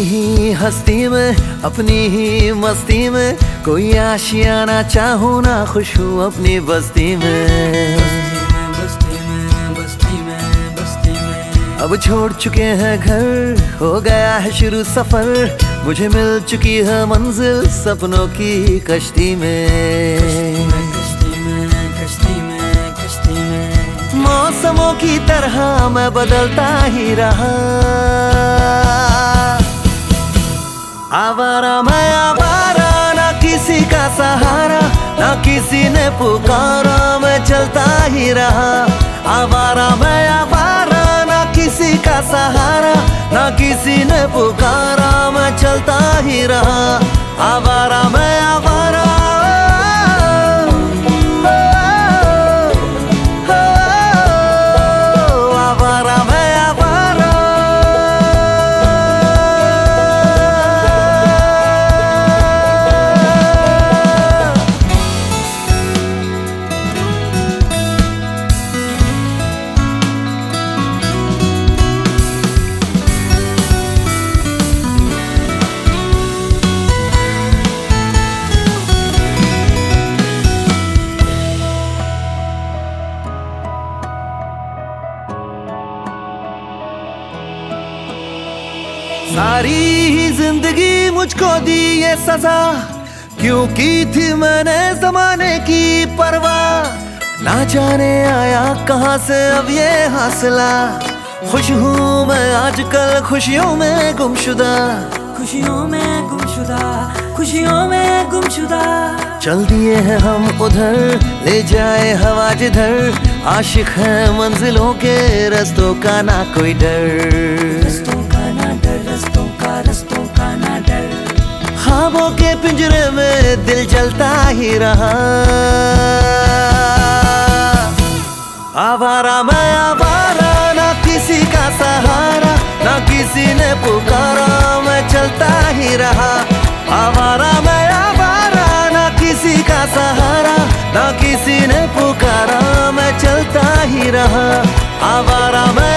ही हस्ती में, अपनी ही मस्ती में, कोई आशियाना चाहूँ ना, खुश हूँ अपनी बस्ती में। अब छोड़ चुके हैं घर, हो गया है शुरू सफर, मुझे मिल चुकी है मंजिल सपनों की कश्ती में। मौसमों की तरह मैं बदलता ही रहा, आवारा मैं आवारा, ना किसी का सहारा, ना किसी ने पुकारा, मैं चलता ही रहा। आवारा मैं आवारा, ना किसी का सहारा, ना किसी ने पुकारा, मैं चलता ही रहा। आवारा मैं आवारा, सारी ही जिंदगी मुझको दी ये सजा, क्यों की थी मैंने जमाने की परवाह। ना जाने आया कहाँ से अब ये हासिला, खुश हूँ मैं आजकल खुशियों में गुमशुदा, खुशियों में गुमशुदा, खुशियों में गुमशुदा। चल दिए हैं हम उधर, ले जाए हवा जिधर, आशिक है मंजिलों के रस्तों का ना कोई डर। रस्तों का ना डर, ख्वाबों के पिंजरे में दिल जलता ही रहा। आवारा मैं आवारा, ना किसी का सहारा, ना किसी ने पुकारा, मैं चलता ही रहा। आवारा मैं आवारा, ना किसी का सहारा, ना किसी ने पुकारा, मैं चलता ही रहा। आवारा मैं